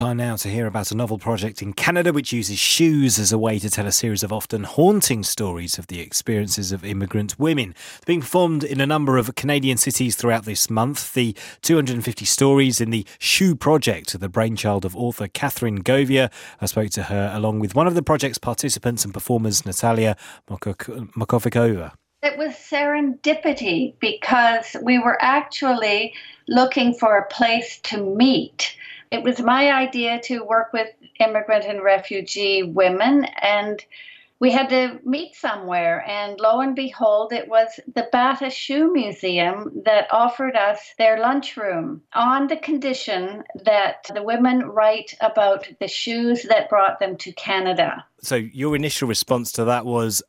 Time now to hear about a novel project in Canada which uses shoes as a way to tell a series of often haunting stories of the experiences of immigrant women. It's being performed in a number of Canadian cities throughout this month. The 250 stories in the Shoe Project are the brainchild of author Catherine Govier. I spoke to her along with one of the project's participants and performers, Natalia Mokovikova. It was serendipity because we were actually looking for a place to meet. It was my idea to work with immigrant and refugee women, and we had to meet somewhere. And lo and behold, it was the Bata Shoe Museum that offered us their lunchroom on the condition that the women write about the shoes that brought them to Canada. So your initial response to that was,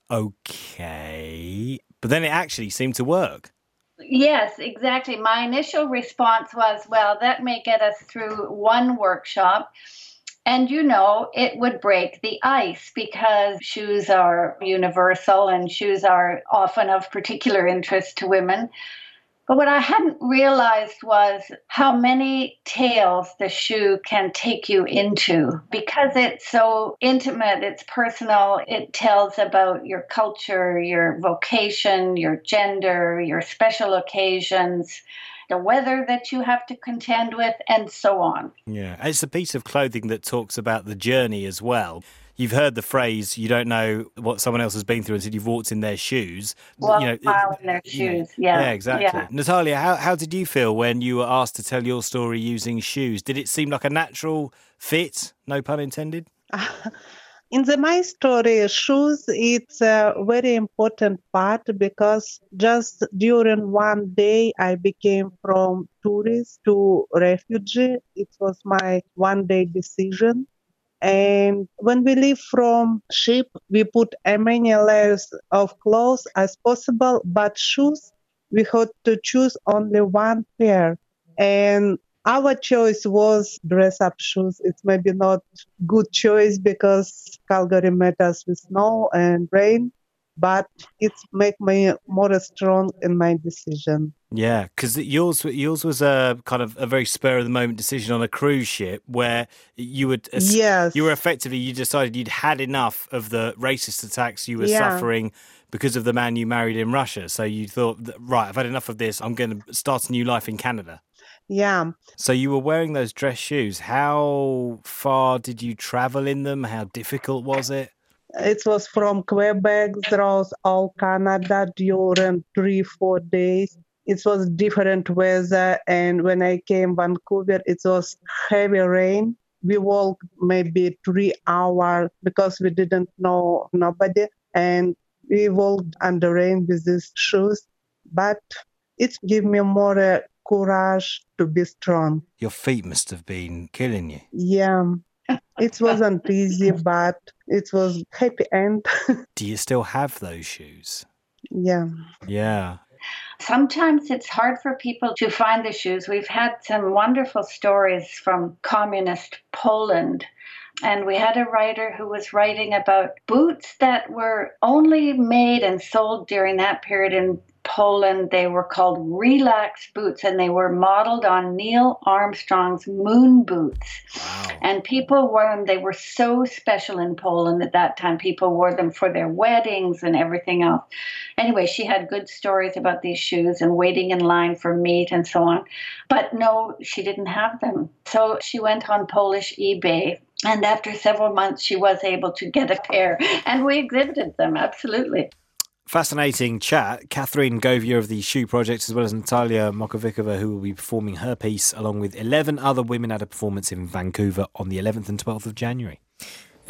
okay, but then it actually seemed to work. Yes, exactly. My initial response was, well, that may get us through one workshop. And, it would break the ice because shoes are universal and shoes are often of particular interest to women. But what I hadn't realized was how many tales the shoe can take you into. Because it's so intimate, it's personal, it tells about your culture, your vocation, your gender, your special occasions, the weather that you have to contend with, and so on. Yeah, it's a piece of clothing that talks about the journey as well. You've heard the phrase, you don't know what someone else has been through until you've walked in their shoes. Mile in their shoes, yeah. Yeah, exactly. Yeah. Natalia, how did you feel when you were asked to tell your story using shoes? Did it seem like a natural fit, no pun intended? In my story, shoes, it's a very important part because just during one day, I became from tourist to refugee. It was my one-day decision. And when we leave from ship, we put as many layers of clothes as possible, but shoes, we had to choose only one pair. And our choice was dress-up shoes. It's maybe not good choice because Calgary met us with snow and rain, but it make me more strong in my decision. Yeah, because yours was a kind of a very spur-of-the-moment decision on a cruise ship where you would... Yes. You decided you'd had enough of the racist attacks you were suffering because of the man you married in Russia. So you thought, right, I've had enough of this. I'm going to start a new life in Canada. Yeah. So you were wearing those dress shoes. How far did you travel in them? How difficult was it? It was from Quebec through all Canada during 3-4 days. It was different weather, and when I came Vancouver, it was heavy rain. We walked maybe 3 hours because we didn't know nobody, and we walked under rain with these shoes. But it gave me more courage to be strong. Your feet must have been killing you. Yeah. It wasn't easy, but it was happy end. Do you still have those shoes? Yeah. Yeah. Sometimes it's hard for people to find the shoes. We've had some wonderful stories from communist Poland. And we had a writer who was writing about boots that were only made and sold during that period in Poland. They were called relax boots, and they were modeled on Neil Armstrong's moon boots. Wow. And people wore them. They were so special in Poland at that time. People wore them for their weddings and everything else. Anyway, she had good stories about these shoes and waiting in line for meat and so on. But no, she didn't have them. So she went on Polish eBay. And after several months, she was able to get a pair. And we exhibited them, absolutely. Fascinating chat. Catherine Govier of the Shoe Project, as well as Natalia Mokovikova, who will be performing her piece along with 11 other women at a performance in Vancouver on the 11th and 12th of January.